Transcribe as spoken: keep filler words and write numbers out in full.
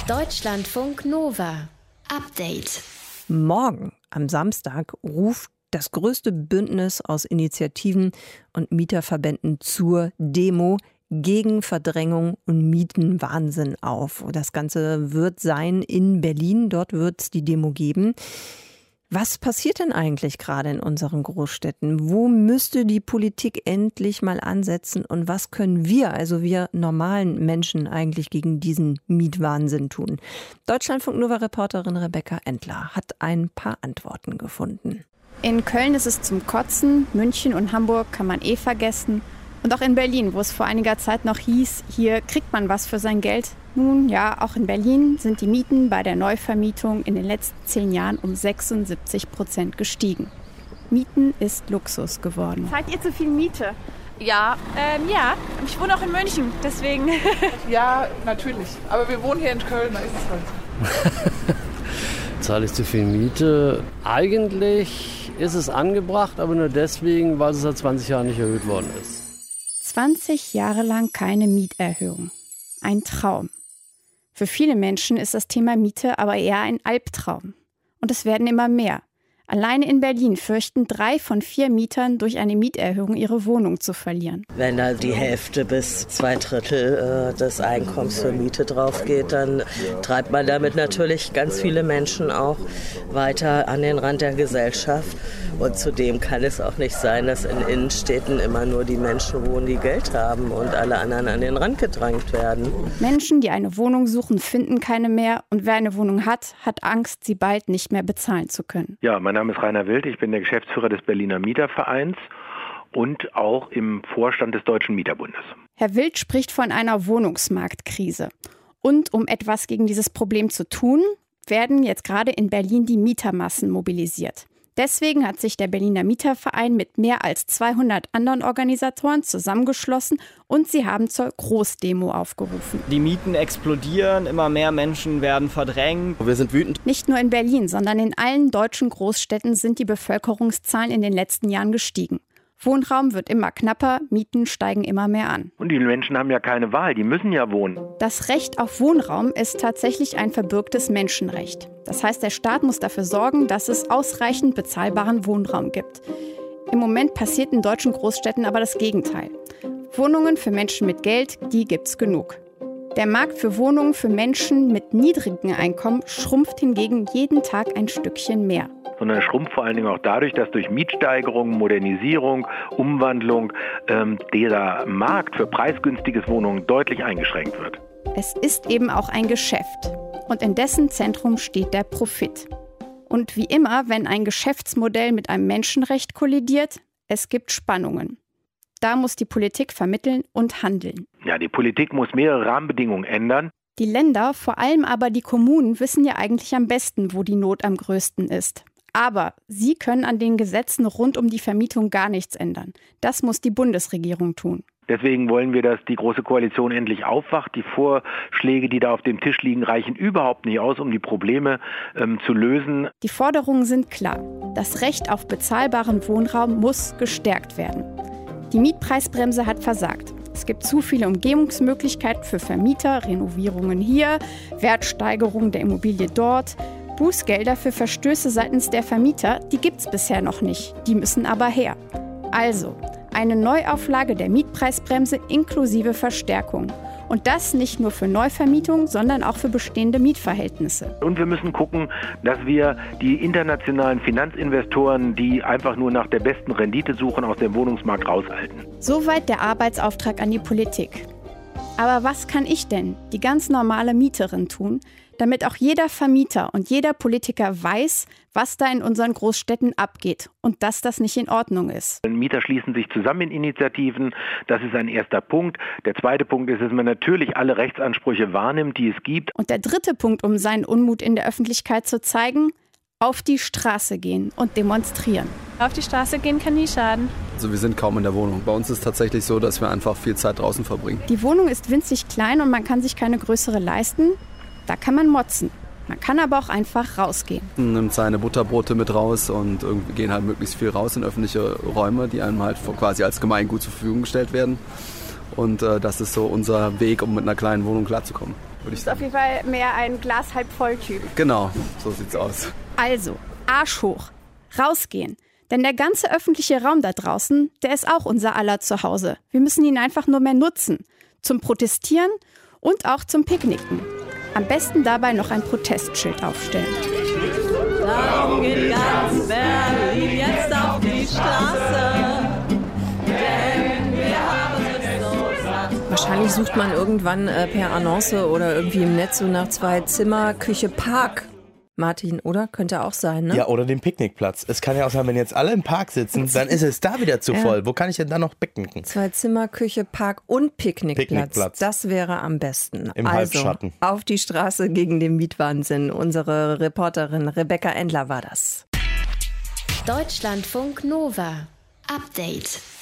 Deutschlandfunk Nova. Update. Morgen, am Samstag, ruft das größte Bündnis aus Initiativen und Mieterverbänden zur Demo gegen Verdrängung und Mietenwahnsinn auf. Das Ganze wird sein in Berlin. Dort wird es die Demo geben. Was passiert denn eigentlich gerade in unseren Großstädten? Wo müsste die Politik endlich mal ansetzen? Und was können wir, also wir normalen Menschen, eigentlich gegen diesen Mietwahnsinn tun? Deutschlandfunk-Nova-Reporterin Rebecca Endler hat ein paar Antworten gefunden. In Köln ist es zum Kotzen, München und Hamburg kann man eh vergessen. Und auch in Berlin, wo es vor einiger Zeit noch hieß, hier kriegt man was für sein Geld. Nun ja, auch in Berlin sind die Mieten bei der Neuvermietung in den letzten zehn Jahren um sechsundsiebzig Prozent gestiegen. Mieten ist Luxus geworden. Zahlt ihr zu viel Miete? Ja, ähm, ja. Ich wohne auch in München, deswegen. Ja, natürlich. Aber wir wohnen hier in Köln, da ist es halt so. Zahle ich zu viel Miete? Eigentlich ist es angebracht, aber nur deswegen, weil es seit zwanzig Jahren nicht erhöht worden ist. zwanzig Jahre lang keine Mieterhöhung. Ein Traum. Für viele Menschen ist das Thema Miete aber eher ein Albtraum. Und es werden immer mehr. Alleine in Berlin fürchten drei von vier Mietern durch eine Mieterhöhung ihre Wohnung zu verlieren. Wenn da die Hälfte bis zwei Drittel äh, des Einkommens für Miete drauf geht, dann treibt man damit natürlich ganz viele Menschen auch weiter an den Rand der Gesellschaft. Und zudem kann es auch nicht sein, dass in Innenstädten immer nur die Menschen wohnen, die Geld haben und alle anderen an den Rand gedrängt werden. Menschen, die eine Wohnung suchen, finden keine mehr. Und wer eine Wohnung hat, hat Angst, sie bald nicht mehr bezahlen zu können. Ja, mein Name ist Rainer Wild, ich bin der Geschäftsführer des Berliner Mietervereins und auch im Vorstand des Deutschen Mieterbundes. Herr Wild spricht von einer Wohnungsmarktkrise. Und um etwas gegen dieses Problem zu tun, werden jetzt gerade in Berlin die Mietermassen mobilisiert. Deswegen hat sich der Berliner Mieterverein mit mehr als zweihundert anderen Organisatoren zusammengeschlossen und sie haben zur Großdemo aufgerufen. Die Mieten explodieren, immer mehr Menschen werden verdrängt. Wir sind wütend. Nicht nur in Berlin, sondern in allen deutschen Großstädten sind die Bevölkerungszahlen in den letzten Jahren gestiegen. Wohnraum wird immer knapper, Mieten steigen immer mehr an. Und die Menschen haben ja keine Wahl, die müssen ja wohnen. Das Recht auf Wohnraum ist tatsächlich ein verbürgtes Menschenrecht. Das heißt, der Staat muss dafür sorgen, dass es ausreichend bezahlbaren Wohnraum gibt. Im Moment passiert in deutschen Großstädten aber das Gegenteil. Wohnungen für Menschen mit Geld, die gibt's genug. Der Markt für Wohnungen für Menschen mit niedrigem Einkommen schrumpft hingegen jeden Tag ein Stückchen mehr. Sondern schrumpft vor allen Dingen auch dadurch, dass durch Mietsteigerung, Modernisierung, Umwandlung ähm, dieser Markt für preisgünstiges Wohnungen deutlich eingeschränkt wird. Es ist eben auch ein Geschäft und in dessen Zentrum steht der Profit. Und wie immer, wenn ein Geschäftsmodell mit einem Menschenrecht kollidiert, es gibt Spannungen. Da muss die Politik vermitteln und handeln. Ja, die Politik muss mehrere Rahmenbedingungen ändern. Die Länder, vor allem aber die Kommunen, wissen ja eigentlich am besten, wo die Not am größten ist. Aber sie können an den Gesetzen rund um die Vermietung gar nichts ändern. Das muss die Bundesregierung tun. Deswegen wollen wir, dass die Große Koalition endlich aufwacht. Die Vorschläge, die da auf dem Tisch liegen, reichen überhaupt nicht aus, um die Probleme ähm, zu lösen. Die Forderungen sind klar. Das Recht auf bezahlbaren Wohnraum muss gestärkt werden. Die Mietpreisbremse hat versagt. Es gibt zu viele Umgehungsmöglichkeiten für Vermieter, Renovierungen hier, Wertsteigerung der Immobilie dort. Bußgelder für Verstöße seitens der Vermieter, die gibt's bisher noch nicht. Die müssen aber her. Also, eine Neuauflage der Mietpreisbremse inklusive Verstärkung. Und das nicht nur für Neuvermietung, sondern auch für bestehende Mietverhältnisse. Und wir müssen gucken, dass wir die internationalen Finanzinvestoren, die einfach nur nach der besten Rendite suchen, aus dem Wohnungsmarkt raushalten. Soweit der Arbeitsauftrag an die Politik. Aber was kann ich denn, die ganz normale Mieterin, tun, damit auch jeder Vermieter und jeder Politiker weiß, was da in unseren Großstädten abgeht und dass das nicht in Ordnung ist? Mieter schließen sich zusammen in Initiativen, das ist ein erster Punkt. Der zweite Punkt ist, dass man natürlich alle Rechtsansprüche wahrnimmt, die es gibt. Und der dritte Punkt, um seinen Unmut in der Öffentlichkeit zu zeigen: auf die Straße gehen und demonstrieren. Auf die Straße gehen kann nie schaden. Also wir sind kaum in der Wohnung. Bei uns ist es tatsächlich so, dass wir einfach viel Zeit draußen verbringen. Die Wohnung ist winzig klein und man kann sich keine größere leisten. Da kann man motzen. Man kann aber auch einfach rausgehen. Man nimmt seine Butterbrote mit raus und irgendwie gehen halt möglichst viel raus in öffentliche Räume, die einem halt quasi als Gemeingut zur Verfügung gestellt werden. Und äh, das ist so unser Weg, um mit einer kleinen Wohnung klarzukommen. würde ich Ist auf sagen. jeden Fall mehr ein Glas halb voll Typ. Genau, so sieht's aus. Also, Arsch hoch, rausgehen. Denn der ganze öffentliche Raum da draußen, der ist auch unser aller Zuhause. Wir müssen ihn einfach nur mehr nutzen. Zum Protestieren und auch zum Picknicken. Am besten dabei noch ein Protestschild aufstellen. Darum geht ganz Berlin jetzt auf die Straße. Denn wir haben es so satt. Wahrscheinlich sucht man irgendwann äh, per Annonce oder irgendwie im Netz so nach zwei Zimmer, Küche, Park. Martin, oder? Könnte auch sein, ne? Ja, oder den Picknickplatz. Es kann ja auch sein, wenn jetzt alle im Park sitzen, dann ist es da wieder zu Ja. voll. Wo kann ich denn da noch picknicken? Zwei Zimmer, Küche, Park und Picknickplatz. Picknickplatz. Das wäre am besten. Im also, Halbschatten. Auf die Straße gegen den Mietwahnsinn. Unsere Reporterin Rebecca Endler war das. Deutschlandfunk Nova. Update.